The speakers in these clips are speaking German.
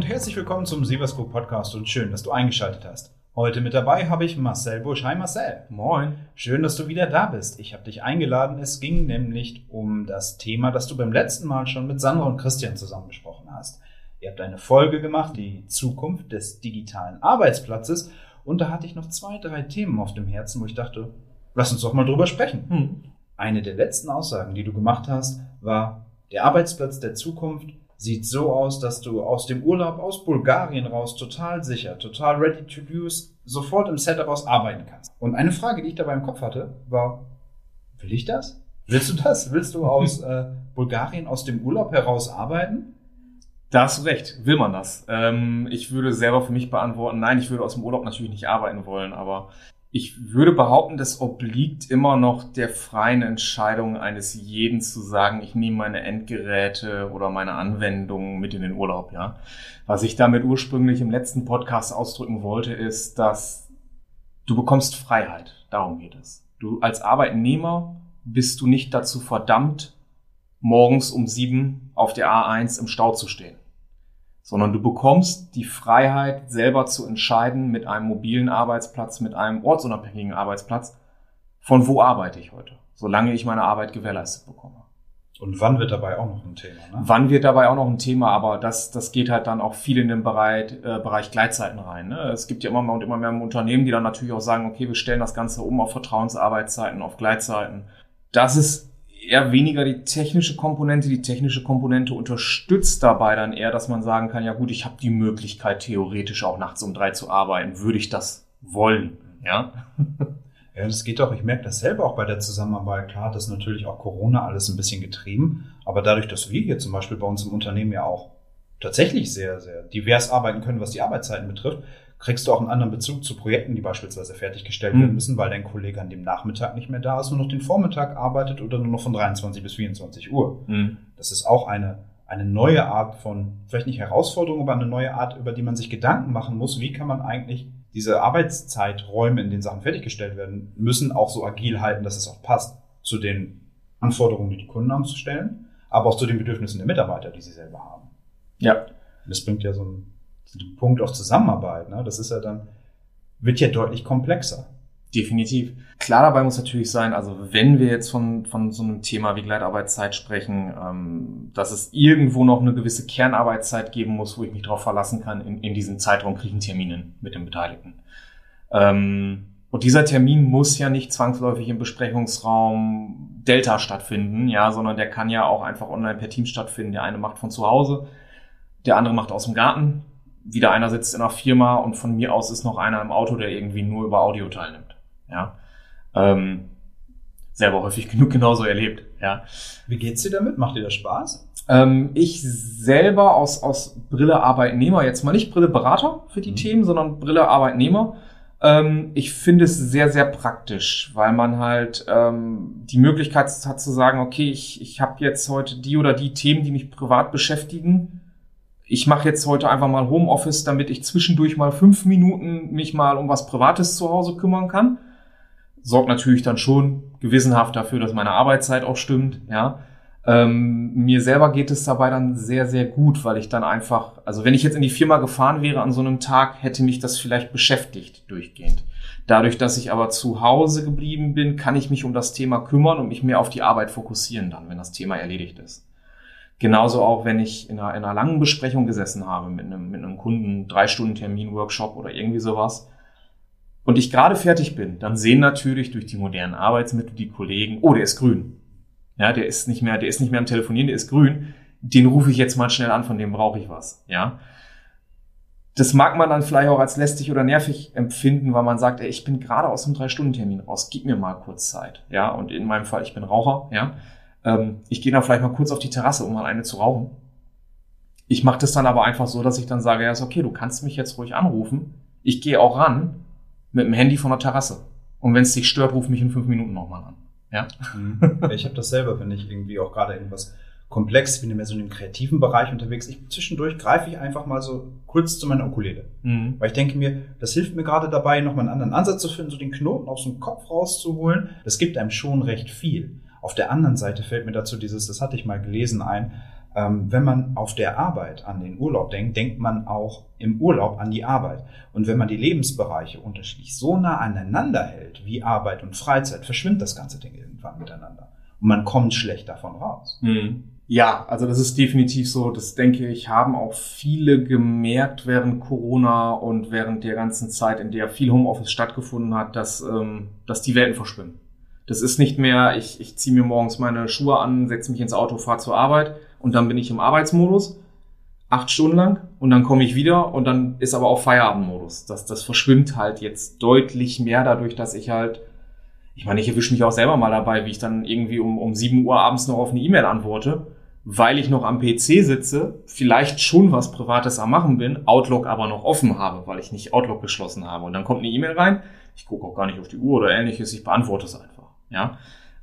und herzlich willkommen zum Sivasco Podcast und schön, dass du eingeschaltet hast. Heute mit dabei habe ich Marcel Busch. Hi Marcel. Moin. Schön, dass du wieder da bist. Ich habe dich eingeladen. Es ging nämlich um das Thema, das du beim letzten Mal schon mit Sandra und Christian zusammen besprochen hast. Ihr habt eine Folge gemacht, die Zukunft des digitalen Arbeitsplatzes. Und da hatte ich noch 2, 3 Themen auf dem Herzen, wo ich dachte, lass uns doch mal drüber sprechen. Eine der letzten Aussagen, die du gemacht hast, war, der Arbeitsplatz der Zukunft sieht so aus, dass du aus dem Urlaub aus Bulgarien raus total sicher, total ready to use, sofort im Setup aus arbeiten kannst. Und eine Frage, die ich dabei im Kopf hatte, war, will ich das? Willst du das? Willst du aus Bulgarien aus dem Urlaub heraus arbeiten? Da hast du recht. Will man das? Ich würde selber für mich beantworten, nein, ich würde aus dem Urlaub natürlich nicht arbeiten wollen, aber ich würde behaupten, das obliegt immer noch der freien Entscheidung eines jeden zu sagen, ich nehme meine Endgeräte oder meine Anwendungen mit in den Urlaub, ja. Was ich damit ursprünglich im letzten Podcast ausdrücken wollte, ist, dass du bekommst Freiheit. Darum geht es. Du als Arbeitnehmer bist du nicht dazu verdammt, morgens um 7 auf der A1 im Stau zu stehen, sondern du bekommst die Freiheit, selber zu entscheiden mit einem mobilen Arbeitsplatz, mit einem ortsunabhängigen Arbeitsplatz, von wo arbeite ich heute, solange ich meine Arbeit gewährleistet bekomme. Und wann wird dabei auch noch ein Thema? Ne? Wann wird dabei auch noch ein Thema, aber das geht halt dann auch viel in den Bereich Gleitzeiten rein. Ne? Es gibt ja immer mehr und immer mehr Unternehmen, die dann natürlich auch sagen, okay, wir stellen das Ganze um auf Vertrauensarbeitszeiten, auf Gleitzeiten. Das ist eher weniger die technische Komponente. Die technische Komponente unterstützt dabei dann eher, dass man sagen kann, ja gut, ich habe die Möglichkeit, theoretisch auch nachts um 3 zu arbeiten. Würde ich das wollen? Ja, ja, das geht doch. Ich merke das selber auch bei der Zusammenarbeit. Klar hat das natürlich auch Corona alles ein bisschen getrieben. Aber dadurch, dass wir hier zum Beispiel bei uns im Unternehmen ja auch tatsächlich sehr, sehr divers arbeiten können, was die Arbeitszeiten betrifft, kriegst du auch einen anderen Bezug zu Projekten, die beispielsweise fertiggestellt werden müssen, weil dein Kollege an dem Nachmittag nicht mehr da ist, nur noch den Vormittag arbeitet oder nur noch von 23 bis 24 Uhr. Das ist auch eine neue Art von, vielleicht nicht Herausforderung, aber eine neue Art, über die man sich Gedanken machen muss. Wie kann man eigentlich diese Arbeitszeiträume, in denen Sachen fertiggestellt werden müssen, auch so agil halten, dass es auch passt zu den Anforderungen, die die Kunden anzustellen, aber auch zu den Bedürfnissen der Mitarbeiter, die sie selber haben. Ja. Das bringt ja so einen Punkt auch Zusammenarbeit, ne? Das ist ja dann, wird ja deutlich komplexer. Definitiv. Klar dabei muss natürlich sein, also wenn wir jetzt von so einem Thema wie Gleitarbeitszeit sprechen, dass es irgendwo noch eine gewisse Kernarbeitszeit geben muss, wo ich mich darauf verlassen kann, in diesem Zeitraum kriege ich einen Termin hin mit den Beteiligten. Und dieser Termin muss ja nicht zwangsläufig im Besprechungsraum Delta stattfinden, ja, sondern der kann ja auch einfach online per Team stattfinden. Der eine macht von zu Hause, der andere macht aus dem Garten. Wieder einer sitzt in einer Firma und von mir aus ist noch einer im Auto, der irgendwie nur über Audio teilnimmt. Ja, selber häufig genug genauso erlebt. Ja. Wie geht's dir damit? Macht dir das Spaß? Ich selber aus Brille Arbeitnehmer, jetzt mal nicht Brille Berater für die Themen, sondern Brille Arbeitnehmer. Ich finde es sehr, sehr praktisch, weil man halt die Möglichkeit hat zu sagen, okay, ich habe jetzt heute die oder die Themen, die mich privat beschäftigen. Ich mache jetzt heute einfach mal Homeoffice, damit ich zwischendurch mal 5 Minuten mich mal um was Privates zu Hause kümmern kann. Sorgt natürlich dann schon gewissenhaft dafür, dass meine Arbeitszeit auch stimmt. Ja, mir selber geht es dabei dann sehr, sehr gut, weil ich dann einfach, also wenn ich jetzt in die Firma gefahren wäre an so einem Tag, hätte mich das vielleicht beschäftigt durchgehend. Dadurch, dass ich aber zu Hause geblieben bin, kann ich mich um das Thema kümmern und mich mehr auf die Arbeit fokussieren dann, wenn das Thema erledigt ist. Genauso auch, wenn ich in einer langen Besprechung gesessen habe mit einem Kunden, 3-Stunden-Termin, Workshop oder irgendwie sowas, und ich gerade fertig bin, dann sehen natürlich durch die modernen Arbeitsmittel die Kollegen, oh, der ist grün. Ja, der ist nicht mehr am Telefonieren, der ist grün. Den rufe ich jetzt mal schnell an, von dem brauche ich was. Ja. Das mag man dann vielleicht auch als lästig oder nervig empfinden, weil man sagt, ey, ich bin gerade aus einem 3-Stunden-Termin raus, gib mir mal kurz Zeit. Ja, und in meinem Fall, ich bin Raucher, ja. Ich gehe dann vielleicht mal kurz auf die Terrasse, um mal eine zu rauchen. Ich mache das dann aber einfach so, dass ich dann sage, ja, ist okay, du kannst mich jetzt ruhig anrufen. Ich gehe auch ran mit dem Handy von der Terrasse. Und wenn es dich stört, ruf mich in 5 Minuten nochmal an. Ja? Ich habe das selber, wenn ich irgendwie auch gerade irgendwas komplex, ich bin mehr so in dem kreativen Bereich unterwegs. Zwischendurch greife ich einfach mal so kurz zu meiner Ukulele. Weil ich denke mir, das hilft mir gerade dabei, nochmal einen anderen Ansatz zu finden, so den Knoten aus dem Kopf rauszuholen. Das gibt einem schon recht viel. Auf der anderen Seite fällt mir dazu das hatte ich mal gelesen ein, Wenn man auf der Arbeit an den Urlaub denkt, denkt man auch im Urlaub an die Arbeit. Und wenn man die Lebensbereiche unterschiedlich so nah aneinander hält, wie Arbeit und Freizeit, verschwimmt das ganze Ding irgendwann miteinander. Und man kommt schlecht davon raus. Ja, also das ist definitiv so. Das denke ich, haben auch viele gemerkt während Corona und während der ganzen Zeit, in der viel Homeoffice stattgefunden hat, dass die Welten verschwimmen. Das ist nicht mehr, ich ziehe mir morgens meine Schuhe an, setze mich ins Auto, fahre zur Arbeit und dann bin ich im Arbeitsmodus 8 Stunden lang und dann komme ich wieder und dann ist aber auch Feierabendmodus. Das verschwimmt halt jetzt deutlich mehr dadurch, dass ich halt, ich meine, ich erwische mich auch selber mal dabei, wie ich dann irgendwie um 7 Uhr abends noch auf eine E-Mail antworte, weil ich noch am PC sitze, vielleicht schon was Privates am Machen bin, Outlook aber noch offen habe, weil ich nicht Outlook geschlossen habe. Und dann kommt eine E-Mail rein, ich gucke auch gar nicht auf die Uhr oder ähnliches, ich beantworte es einfach. Ja,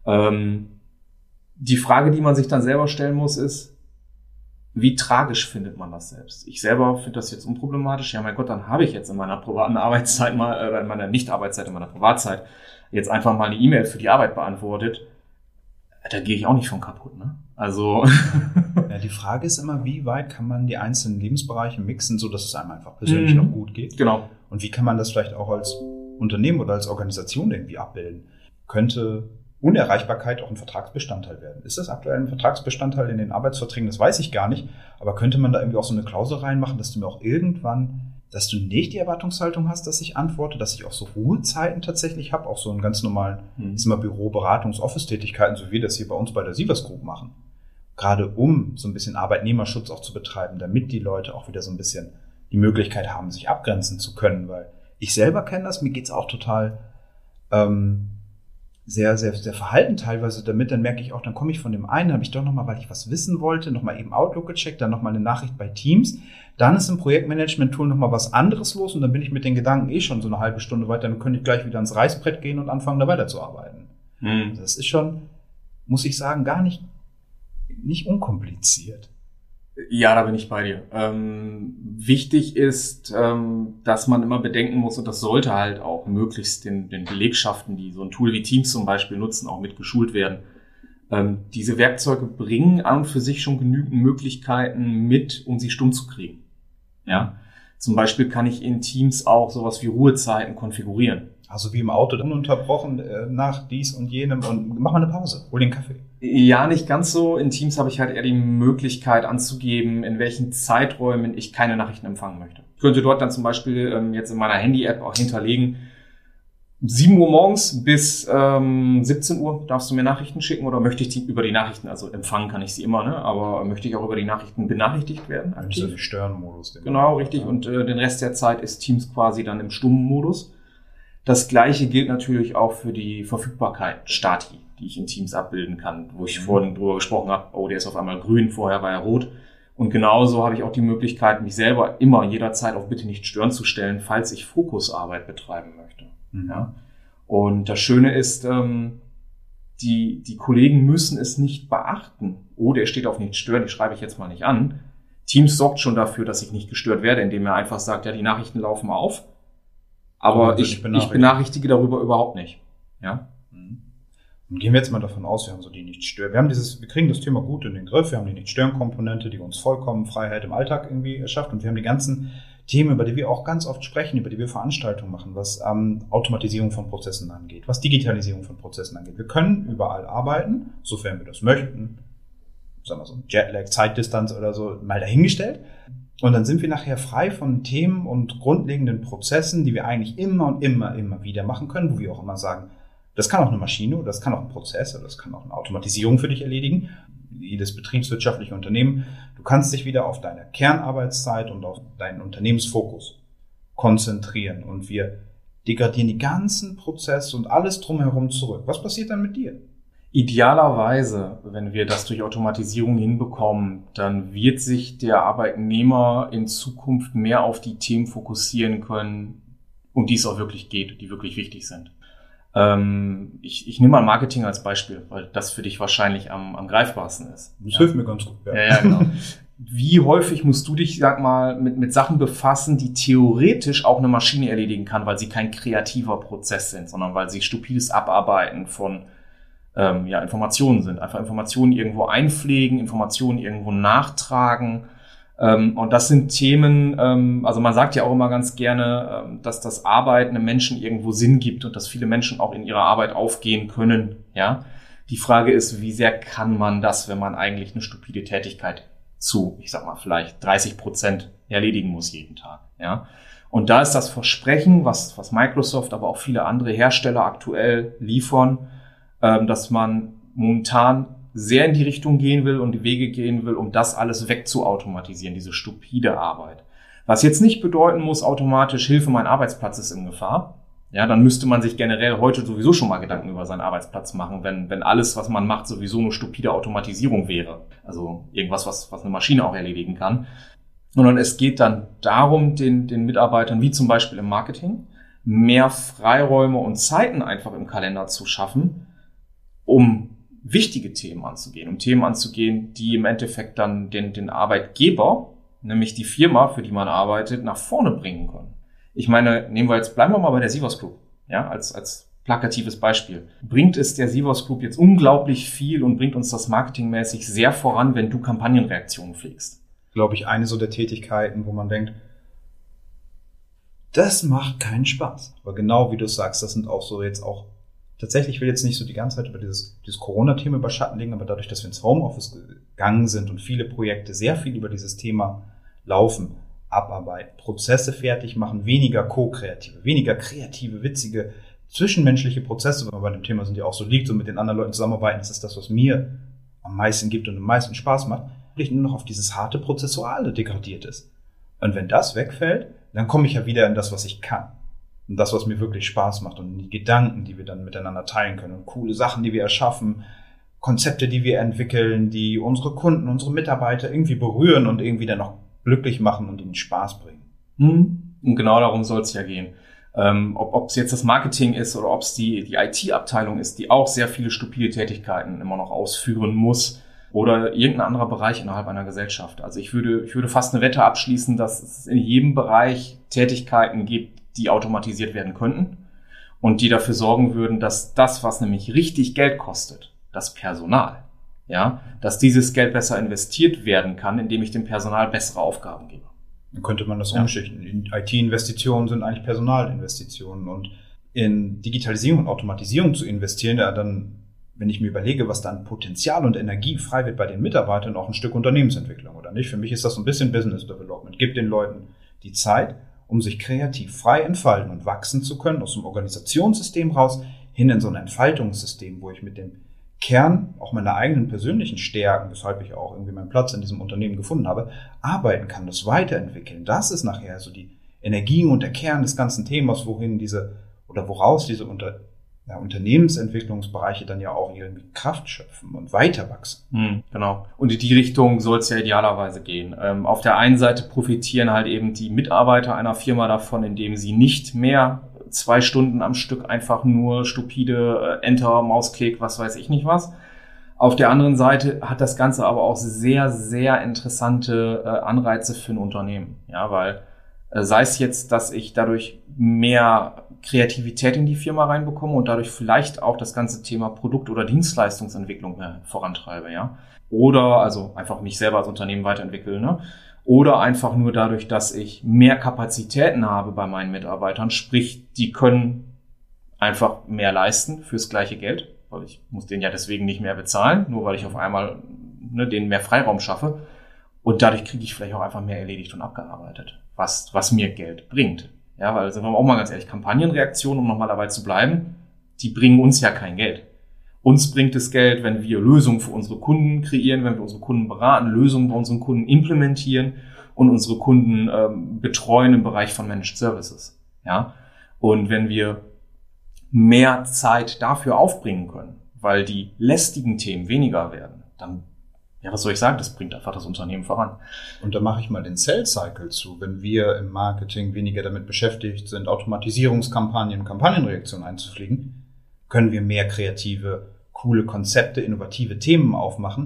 die Frage, die man sich dann selber stellen muss, ist, wie tragisch findet man das selbst? Ich selber finde das jetzt unproblematisch. Ja, mein Gott, dann habe ich jetzt in meiner privaten Arbeitszeit mal, oder in meiner Nicht-Arbeitszeit, in meiner Privatzeit, jetzt einfach mal eine E-Mail für die Arbeit beantwortet. Da gehe ich auch nicht von kaputt, ne? Also. Ja, die Frage ist immer, wie weit kann man die einzelnen Lebensbereiche mixen, so dass es einem einfach persönlich noch gut geht? Genau. Und wie kann man das vielleicht auch als Unternehmen oder als Organisation irgendwie abbilden? Könnte Unerreichbarkeit auch ein Vertragsbestandteil werden? Ist das aktuell ein Vertragsbestandteil in den Arbeitsverträgen? Das weiß ich gar nicht. Aber könnte man da irgendwie auch so eine Klausel reinmachen, dass du mir auch irgendwann, dass du nicht die Erwartungshaltung hast, dass ich antworte, dass ich auch so Ruhezeiten tatsächlich habe, auch so einen ganz normalen, ist immer Büro-, Beratungs-, Office-Tätigkeiten, so wie wir das hier bei uns bei der Sievers Group machen. Gerade um so ein bisschen Arbeitnehmerschutz auch zu betreiben, damit die Leute auch wieder so ein bisschen die Möglichkeit haben, sich abgrenzen zu können. Weil ich selber kenne das, mir geht's auch total sehr, sehr, sehr verhalten teilweise damit, dann merke ich auch, dann komme ich von dem einen, habe ich doch nochmal, weil ich was wissen wollte, nochmal eben Outlook gecheckt, dann nochmal eine Nachricht bei Teams, dann ist im Projektmanagement-Tool nochmal was anderes los und dann bin ich mit den Gedanken schon so eine halbe Stunde weiter, dann könnte ich gleich wieder ans Reißbrett gehen und anfangen, da weiterzuarbeiten. Das ist schon, muss ich sagen, gar nicht unkompliziert. Ja, da bin ich bei dir. Wichtig ist, dass man immer bedenken muss, und das sollte halt auch möglichst den Belegschaften, die so ein Tool wie Teams zum Beispiel nutzen, auch mit geschult werden. Diese Werkzeuge bringen an und für sich schon genügend Möglichkeiten mit, um sie stumm zu kriegen. Ja, zum Beispiel kann ich in Teams auch sowas wie Ruhezeiten konfigurieren. Also wie im Auto dann unterbrochen nach dies und jenem und mach mal eine Pause, hol den Kaffee. Ja, nicht ganz so. In Teams habe ich halt eher die Möglichkeit anzugeben, in welchen Zeiträumen ich keine Nachrichten empfangen möchte. Ich könnte dort dann zum Beispiel jetzt in meiner Handy-App auch hinterlegen, 7 Uhr morgens bis 17 Uhr darfst du mir Nachrichten schicken oder möchte ich die über die Nachrichten, also empfangen kann ich sie immer, ne? Aber möchte ich auch über die Nachrichten benachrichtigt werden? Aktiv. Also Stören-Modus. Genau, richtig. Und den Rest der Zeit ist Teams quasi dann im stummen Modus. Das Gleiche gilt natürlich auch für die Verfügbarkeit, Stati, die ich in Teams abbilden kann, wo ich vorhin drüber gesprochen habe, oh, der ist auf einmal grün, vorher war er rot. Und genauso habe ich auch die Möglichkeit, mich selber immer jederzeit auf Bitte nicht stören zu stellen, falls ich Fokusarbeit betreiben möchte. Ja. Und das Schöne ist, die Kollegen müssen es nicht beachten. Oh, der steht auf nicht stören, die schreibe ich jetzt mal nicht an. Teams sorgt schon dafür, dass ich nicht gestört werde, indem er einfach sagt, ja, die Nachrichten laufen auf. Aber ich benachrichtige darüber überhaupt nicht. Ja. Und gehen wir jetzt mal davon aus, wir haben so die Nicht-Stören. Wir kriegen das Thema gut in den Griff. Wir haben die Nicht-Stören-Komponente, die uns vollkommen Freiheit im Alltag irgendwie erschafft. Und wir haben die ganzen Themen, über die wir auch ganz oft sprechen, über die wir Veranstaltungen machen, was Automatisierung von Prozessen angeht, was Digitalisierung von Prozessen angeht. Wir können überall arbeiten, sofern wir das möchten. Sagen wir so ein Jetlag, Zeitdistanz oder so, mal dahingestellt. Und dann sind wir nachher frei von Themen und grundlegenden Prozessen, die wir eigentlich immer und immer wieder machen können, wo wir auch immer sagen, das kann auch eine Maschine oder das kann auch ein Prozess oder das kann auch eine Automatisierung für dich erledigen. Jedes betriebswirtschaftliche Unternehmen. Du kannst dich wieder auf deine Kernarbeitszeit und auf deinen Unternehmensfokus konzentrieren. Und wir degradieren die ganzen Prozesse und alles drumherum zurück. Was passiert dann mit dir? Idealerweise, wenn wir das durch Automatisierung hinbekommen, dann wird sich der Arbeitnehmer in Zukunft mehr auf die Themen fokussieren können, um die es auch wirklich geht, die wirklich wichtig sind. Ich nehme mal Marketing als Beispiel, weil das für dich wahrscheinlich am greifbarsten ist. Das hilft mir ganz gut. Ja, genau. Wie häufig musst du dich, sag mal, mit Sachen befassen, die theoretisch auch eine Maschine erledigen kann, weil sie kein kreativer Prozess sind, sondern weil sie stupides Abarbeiten von Informationen sind. Einfach Informationen irgendwo einpflegen, Informationen irgendwo nachtragen. Und das sind Themen, also man sagt ja auch immer ganz gerne, dass das Arbeiten einem Menschen irgendwo Sinn gibt und dass viele Menschen auch in ihrer Arbeit aufgehen können. Ja, die Frage ist, wie sehr kann man das, wenn man eigentlich eine stupide Tätigkeit zu, ich sag mal, vielleicht 30% erledigen muss jeden Tag. Ja, und da ist das Versprechen, was Microsoft, aber auch viele andere Hersteller aktuell liefern, dass man momentan sehr in die Richtung gehen will und die Wege gehen will, um das alles wegzuautomatisieren, diese stupide Arbeit. Was jetzt nicht bedeuten muss, automatisch Hilfe, mein Arbeitsplatz ist in Gefahr. Ja, dann müsste man sich generell heute sowieso schon mal Gedanken über seinen Arbeitsplatz machen, wenn alles, was man macht, sowieso eine stupide Automatisierung wäre. Also irgendwas, was eine Maschine auch erledigen kann. Sondern es geht dann darum, den Mitarbeitern, wie zum Beispiel im Marketing, mehr Freiräume und Zeiten einfach im Kalender zu schaffen, um wichtige Themen anzugehen, die im Endeffekt dann den Arbeitgeber, nämlich die Firma, für die man arbeitet, nach vorne bringen können. Ich meine, bleiben wir mal bei der Sivers Group, ja, als plakatives Beispiel. Bringt es der Sivers Group jetzt unglaublich viel und bringt uns das marketingmäßig sehr voran, wenn du Kampagnenreaktionen pflegst? Glaube ich, eine so der Tätigkeiten, wo man denkt, das macht keinen Spaß. Aber genau wie du sagst, das sind auch so jetzt auch tatsächlich, ich will jetzt nicht so die ganze Zeit über dieses Corona-Thema über Schatten legen, aber dadurch, dass wir ins Homeoffice gegangen sind und viele Projekte sehr viel über dieses Thema laufen, abarbeiten, Prozesse fertig machen, weniger ko-kreative, weniger kreative, witzige, zwischenmenschliche Prozesse, wenn wir bei dem Thema sind, die auch so liegt, so mit den anderen Leuten zusammenarbeiten, das ist das, was mir am meisten gibt und am meisten Spaß macht, wirklich nur noch auf dieses harte Prozessuale degradiert ist. Und wenn das wegfällt, dann komme ich ja wieder in das, was ich kann. Und das, was mir wirklich Spaß macht und die Gedanken, die wir dann miteinander teilen können und coole Sachen, die wir erschaffen, Konzepte, die wir entwickeln, die unsere Kunden, unsere Mitarbeiter irgendwie berühren und irgendwie dann noch glücklich machen und ihnen Spaß bringen. Und genau darum soll es ja gehen. Ob es jetzt das Marketing ist oder ob es die IT-Abteilung ist, die auch sehr viele stupide Tätigkeiten immer noch ausführen muss oder irgendein anderer Bereich innerhalb einer Gesellschaft. Also ich würde fast eine Wette abschließen, dass es in jedem Bereich Tätigkeiten gibt, die automatisiert werden könnten und die dafür sorgen würden, dass das, was nämlich richtig Geld kostet, das Personal, ja, dass dieses Geld besser investiert werden kann, indem ich dem Personal bessere Aufgaben gebe. Dann könnte man das umschichten. IT-Investitionen sind eigentlich Personalinvestitionen und in Digitalisierung und Automatisierung zu investieren, ja, dann, wenn ich mir überlege, was da an Potenzial und Energie frei wird bei den Mitarbeitern, auch ein Stück Unternehmensentwicklung, oder nicht? Für mich ist das so ein bisschen Business Development. Gib den Leuten die Zeit, um sich kreativ frei entfalten und wachsen zu können, aus dem Organisationssystem raus, hin in so ein Entfaltungssystem, wo ich mit dem Kern, auch meiner eigenen persönlichen Stärken, weshalb ich auch irgendwie meinen Platz in diesem Unternehmen gefunden habe, arbeiten kann, das weiterentwickeln. Das ist nachher so die Energie und der Kern des ganzen Themas, woraus diese Unternehmensentwicklungsbereiche dann ja auch irgendwie Kraft schöpfen und weiter wachsen. Genau. Und in die Richtung soll es ja idealerweise gehen. Auf der einen Seite profitieren halt eben die Mitarbeiter einer Firma davon, indem sie nicht mehr 2 Stunden am Stück einfach nur stupide Enter, Mausklick, was weiß ich nicht was. Auf der anderen Seite hat das Ganze aber auch sehr, sehr interessante Anreize für ein Unternehmen. Ja, weil sei es jetzt, dass ich dadurch mehr Kreativität in die Firma reinbekomme und dadurch vielleicht auch das ganze Thema Produkt- oder Dienstleistungsentwicklung vorantreibe, ja. Oder also einfach mich selber als Unternehmen weiterentwickle, ne? Oder einfach nur dadurch, dass ich mehr Kapazitäten habe bei meinen Mitarbeitern, sprich, die können einfach mehr leisten fürs gleiche Geld, weil ich muss denen ja deswegen nicht mehr bezahlen, nur weil ich auf einmal denen mehr Freiraum schaffe. Und dadurch kriege ich vielleicht auch einfach mehr erledigt und abgearbeitet, was mir Geld bringt. Ja, weil, sagen wir auch mal ganz ehrlich, Kampagnenreaktionen, um nochmal dabei zu bleiben, die bringen uns ja kein Geld. Uns bringt es Geld, wenn wir Lösungen für unsere Kunden kreieren, wenn wir unsere Kunden beraten, Lösungen bei unseren Kunden implementieren und unsere Kunden betreuen im Bereich von Managed Services. Ja, und wenn wir mehr Zeit dafür aufbringen können, weil die lästigen Themen weniger werden, dann, ja, was soll ich sagen, das bringt einfach das Unternehmen voran. Und da mache ich mal den Sales Cycle zu. Wenn wir im Marketing weniger damit beschäftigt sind, Automatisierungskampagnen und Kampagnenreaktionen einzufliegen, können wir mehr kreative, coole Konzepte, innovative Themen aufmachen,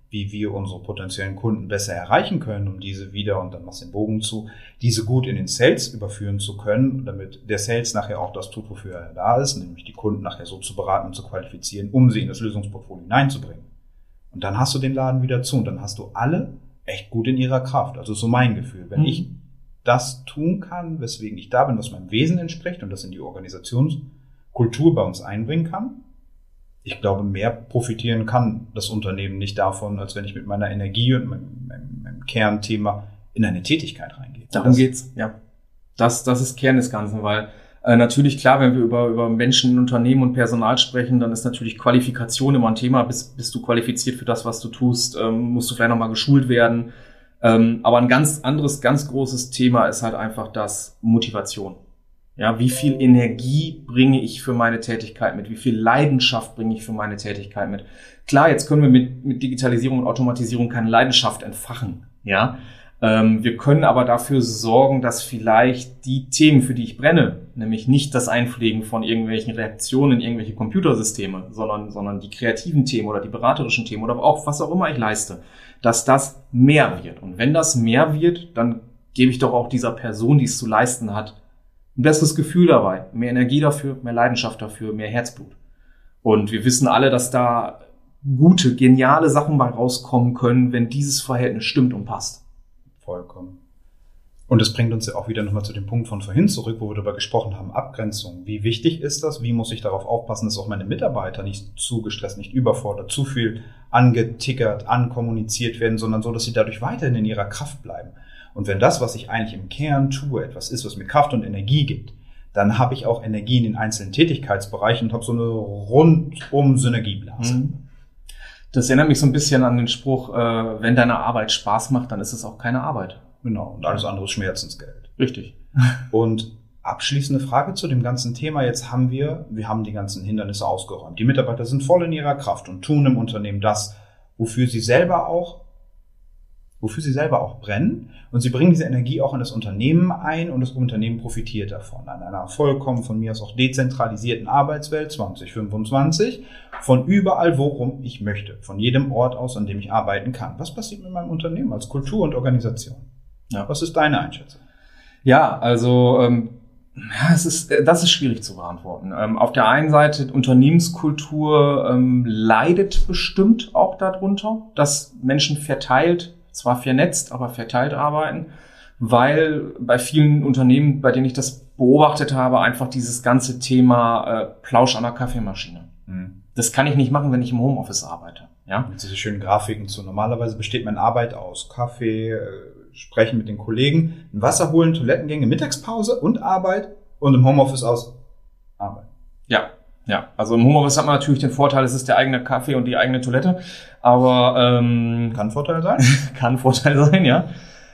wie wir unsere potenziellen Kunden besser erreichen können, um diese wieder, und dann machst du den Bogen zu, diese gut in den Sales überführen zu können, damit der Sales nachher auch das tut, wofür er da ist, nämlich die Kunden nachher so zu beraten und zu qualifizieren, um sie in das Lösungsportfolio hineinzubringen. Und dann hast du den Laden wieder zu und dann hast du alle echt gut in ihrer Kraft. Also so mein Gefühl. Wenn ich das tun kann, weswegen ich da bin, was meinem Wesen entspricht und das in die Organisationskultur bei uns einbringen kann, ich glaube, mehr profitieren kann das Unternehmen nicht davon, als wenn ich mit meiner Energie und meinem Kernthema in eine Tätigkeit reingehe. Darum geht's, ja. Das ist Kern des Ganzen, weil natürlich, klar, wenn wir über Menschen, Unternehmen und Personal sprechen, dann ist natürlich Qualifikation immer ein Thema. Bist du qualifiziert für das, was du tust? Musst du vielleicht nochmal geschult werden? Aber ein ganz anderes, ganz großes Thema ist halt einfach das Motivation. Ja, wie viel Energie bringe ich für meine Tätigkeit mit? Wie viel Leidenschaft bringe ich für meine Tätigkeit mit? Klar, jetzt können wir mit Digitalisierung und Automatisierung keine Leidenschaft entfachen. Ja, wir können aber dafür sorgen, dass vielleicht die Themen, für die ich brenne, nämlich nicht das Einpflegen von irgendwelchen Reaktionen in irgendwelche Computersysteme, sondern die kreativen Themen oder die beraterischen Themen oder auch was auch immer ich leiste, dass das mehr wird. Und wenn das mehr wird, dann gebe ich doch auch dieser Person, die es zu leisten hat, ein besseres Gefühl dabei, mehr Energie dafür, mehr Leidenschaft dafür, mehr Herzblut. Und wir wissen alle, dass da gute, geniale Sachen bei rauskommen können, wenn dieses Verhältnis stimmt und passt. Vollkommen. Und das bringt uns ja auch wieder nochmal zu dem Punkt von vorhin zurück, wo wir darüber gesprochen haben, Abgrenzung. Wie wichtig ist das? Wie muss ich darauf aufpassen, dass auch meine Mitarbeiter nicht zu gestresst, nicht überfordert, zu viel angetickert, ankommuniziert werden, sondern so, dass sie dadurch weiterhin in ihrer Kraft bleiben. Und wenn das, was ich eigentlich im Kern tue, etwas ist, was mir Kraft und Energie gibt, dann habe ich auch Energie in den einzelnen Tätigkeitsbereichen und habe so eine rundum Synergieblase. Das erinnert mich so ein bisschen an den Spruch, wenn deine Arbeit Spaß macht, dann ist es auch keine Arbeit. Genau, und alles andere ist Schmerzensgeld. Richtig. Und abschließende Frage zu dem ganzen Thema. Jetzt haben wir haben die ganzen Hindernisse ausgeräumt. Die Mitarbeiter sind voll in ihrer Kraft und tun im Unternehmen das, wofür sie selber auch brennen, und sie bringen diese Energie auch in das Unternehmen ein und das Unternehmen profitiert davon. An einer vollkommen von mir aus auch dezentralisierten Arbeitswelt 2025, von überall, worum ich möchte, von jedem Ort aus, an dem ich arbeiten kann. Was passiert mit meinem Unternehmen als Kultur und Organisation? Ja. Was ist deine Einschätzung? Ja, also das ist schwierig zu beantworten. Auf der einen Seite, Unternehmenskultur leidet bestimmt auch darunter, dass Menschen verteilt, zwar vernetzt, aber verteilt arbeiten, weil bei vielen Unternehmen, bei denen ich das beobachtet habe, einfach dieses ganze Thema Plausch an der Kaffeemaschine. Das kann ich nicht machen, wenn ich im Homeoffice arbeite. Ja? Mit diese schönen Grafiken zu. Normalerweise besteht meine Arbeit aus Kaffee, Sprechen mit den Kollegen, ein Wasser holen, Toilettengänge, Mittagspause und Arbeit, und im Homeoffice aus Arbeit. Ja, also im Homeoffice hat man natürlich den Vorteil, es ist der eigene Kaffee und die eigene Toilette, aber kann ein Vorteil sein? Kann ein Vorteil sein, ja.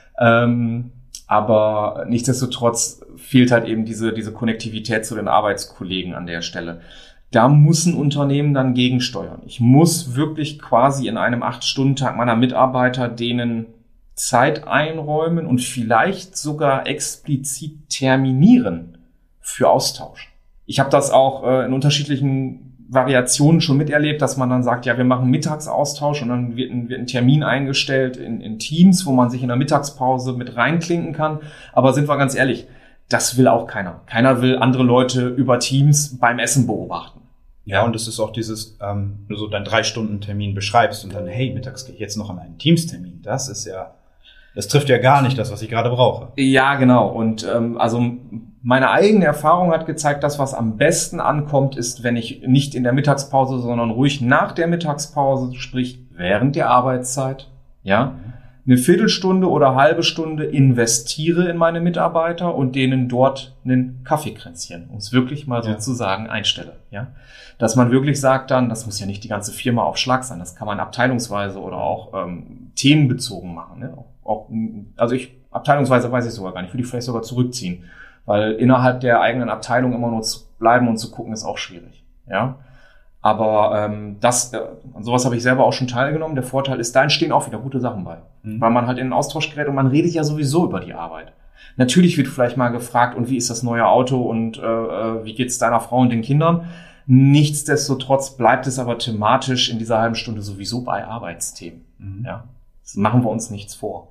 Aber nichtsdestotrotz fehlt halt eben diese Konnektivität zu den Arbeitskollegen an der Stelle. Da muss ein Unternehmen dann gegensteuern. Ich muss wirklich quasi in einem 8-Stunden-Tag meiner Mitarbeiter denen Zeit einräumen und vielleicht sogar explizit terminieren für Austausch. Ich habe das auch in unterschiedlichen Variationen schon miterlebt, dass man dann sagt, ja, wir machen Mittagsaustausch, und dann wird ein Termin eingestellt in Teams, wo man sich in der Mittagspause mit reinklinken kann. Aber sind wir ganz ehrlich, das will auch keiner. Keiner will andere Leute über Teams beim Essen beobachten. Ja, und es ist auch dieses, wenn du so deinen 3-Stunden-Termin beschreibst und dann, hey, mittags gehe ich jetzt noch an einen Teams-Termin. Das trifft ja gar nicht das, was ich gerade brauche. Ja, genau. Und also meine eigene Erfahrung hat gezeigt, das, was am besten ankommt, ist, wenn ich nicht in der Mittagspause, sondern ruhig nach der Mittagspause, sprich während der Arbeitszeit, ja, eine Viertelstunde oder halbe Stunde investiere in meine Mitarbeiter und denen dort einen Kaffeekränzchen, um es wirklich mal sozusagen einstelle. Ja, dass man wirklich sagt dann, das muss ja nicht die ganze Firma auf Schlag sein, das kann man abteilungsweise oder auch themenbezogen machen. Ne? Abteilungsweise weiß ich sogar gar nicht, würde ich vielleicht sogar zurückziehen, weil innerhalb der eigenen Abteilung immer nur zu bleiben und zu gucken ist auch schwierig. Ja. Aber an sowas habe ich selber auch schon teilgenommen. Der Vorteil ist, da entstehen auch wieder gute Sachen bei. Weil man halt in den Austausch gerät und man redet ja sowieso über die Arbeit. Natürlich wird vielleicht mal gefragt, und wie ist das neue Auto und wie geht's deiner Frau und den Kindern? Nichtsdestotrotz bleibt es aber thematisch in dieser halben Stunde sowieso bei Arbeitsthemen. Ja, das machen wir uns nichts vor.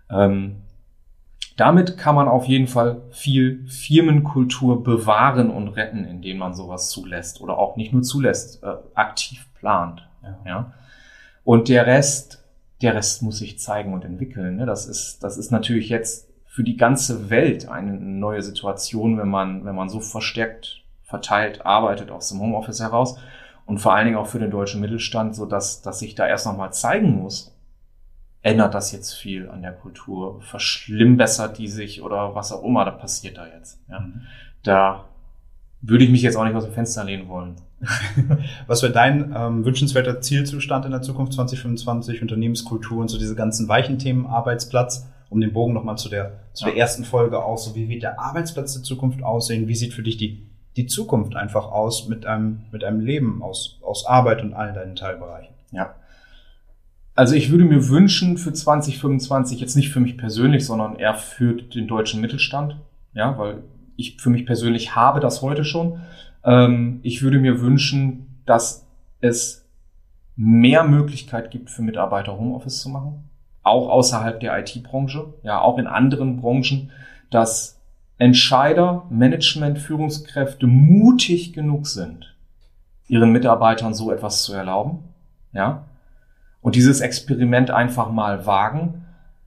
Damit kann man auf jeden Fall viel Firmenkultur bewahren und retten, indem man sowas zulässt oder auch nicht nur zulässt, aktiv plant. Ja. Und der Rest muss sich zeigen und entwickeln. Ne? Das ist natürlich jetzt für die ganze Welt eine neue Situation, wenn man so verstärkt verteilt arbeitet aus dem Homeoffice heraus und vor allen Dingen auch für den deutschen Mittelstand, so dass sich da erst nochmal zeigen muss, ändert das jetzt viel an der Kultur, verschlimmbessert die sich oder was auch immer, da passiert da jetzt. Ja. Da würde ich mich jetzt auch nicht aus dem Fenster lehnen wollen. Was wäre dein wünschenswerter Zielzustand in der Zukunft 2025, Unternehmenskultur und so diese ganzen weichen Themen, Arbeitsplatz, um den Bogen nochmal zu der ersten Folge aus, so wie wird der Arbeitsplatz der Zukunft aussehen, wie sieht für dich die Zukunft einfach aus mit einem Leben aus Arbeit und allen deinen Teilbereichen? Ja. Also ich würde mir wünschen für 2025, jetzt nicht für mich persönlich, sondern eher für den deutschen Mittelstand, ja, weil ich für mich persönlich habe das heute schon. Ich würde mir wünschen, dass es mehr Möglichkeit gibt für Mitarbeiter Homeoffice zu machen, auch außerhalb der IT-Branche, ja, auch in anderen Branchen, dass Entscheider, Management, Führungskräfte mutig genug sind, ihren Mitarbeitern so etwas zu erlauben, ja. Und dieses Experiment einfach mal wagen,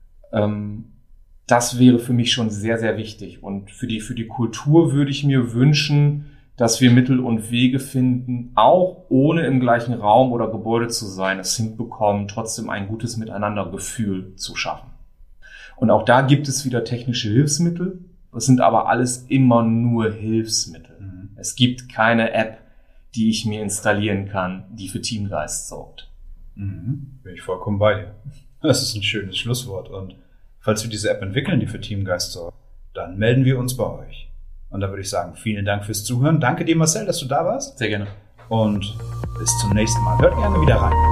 das wäre für mich schon sehr, sehr wichtig. Und für die Kultur würde ich mir wünschen, dass wir Mittel und Wege finden, auch ohne im gleichen Raum oder Gebäude zu sein, es hinbekommen, trotzdem ein gutes Miteinandergefühl zu schaffen. Und auch da gibt es wieder technische Hilfsmittel. Das sind aber alles immer nur Hilfsmittel. Es gibt keine App, die ich mir installieren kann, die für Teamgeist sorgt. Bin ich vollkommen bei dir. Das ist ein schönes Schlusswort. Und falls wir diese App entwickeln, die für Teamgeist sorgt, dann melden wir uns bei euch. Und da würde ich sagen, vielen Dank fürs Zuhören. Danke dir, Marcel, dass du da warst. Sehr gerne. Und bis zum nächsten Mal. Hört gerne wieder rein.